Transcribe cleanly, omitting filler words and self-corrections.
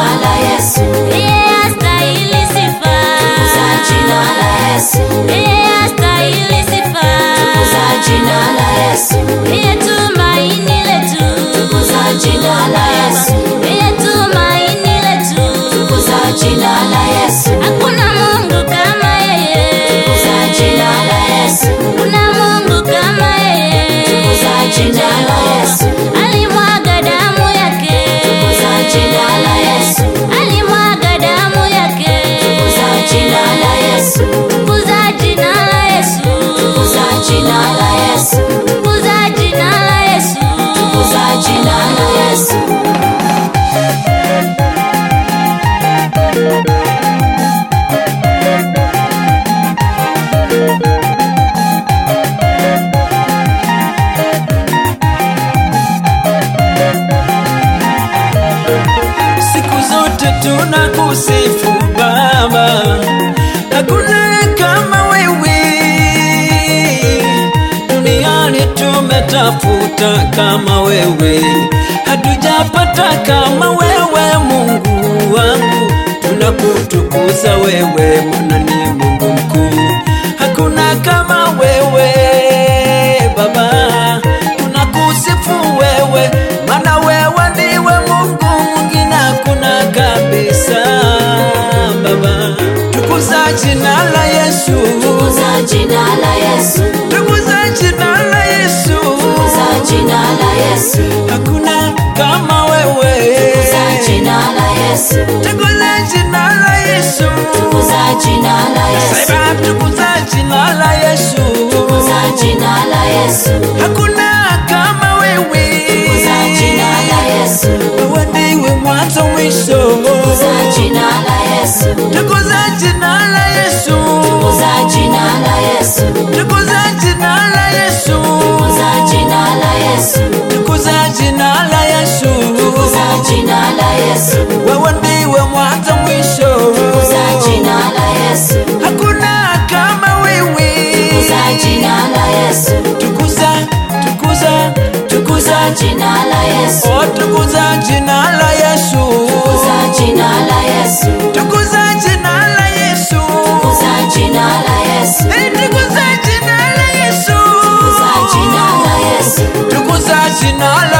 jina la Yesu. Yeye astahili sifa. Tukuza jina la Yesu. Yeye astahili sifa. Tukuza jina la Yesu. Yeye tumaini letu. Tukuza jina la Yesu. Yeye tumaini letu. Tukuza jina la Yesu. Hakuna Mungu kama yeye. Tukuza jina la Yesu. Hakuna Mungu kama yeye. Tukuza jina la Yesu. Alimwaga damu yake. Tukuza jina la Yesu. Alimwaga damu yake. Tukuza jina la Yesu. Tukuza jina la Yesu. Tukuza jina la Yesu. Tukuza jina la Yesu. Tukuza jina la Yesu. Siku zote tunakusifu Baba, hakuna kama wewe. Duniani tumetafuta kama wewe, hatujapata kama wewe. Mungu wangu, tunakutukuza wewe, maana ni Mungu mkuu. Hakuna kama wewe Baba, tunakusifu wewe, maana wewe ndiwe Mungu, mwingine hakuna kabisa. Baba, tukuza jina la Yesu. Tukuza jina la Yesu. Tukuza jina la Yesu. Tukuza jina la Yesu. Hakuna kama wewe. Tukuza jina la Yesu. Tukuza jina la Yesu. Tukuza jina la Yesu. Saiba, tukuza jina la Yesu. Tukuza jina la Yesu. Hakuna kama wewe. Tukuza jina la Yesu. Wewe ndiwe mwanzo mwisho. Tukuza jina la Yesu. Tukuza jina la Yesu. Tukuza jina la Yesu. Tukuza jina la Yesu. Tukuza jina la Yesu. Tukuza jina la Yesu. Tukuza jina la Yesu. Wewe ndiwe mwanzo mwisho. Tukuza jina la Yesu. Hakuna kama wewe. Tukuza jina la Yesu. Tukuza, tukuza, tukuza Jina la Yesu. Oh, tukuza jina la Yesu. Tukuza jina la Yesu. Tukuza jina la Yesu. Tukuza jina la Yesu. Tukuza jina la Yesu. Tukuza jina la Yesu. Tukuza jina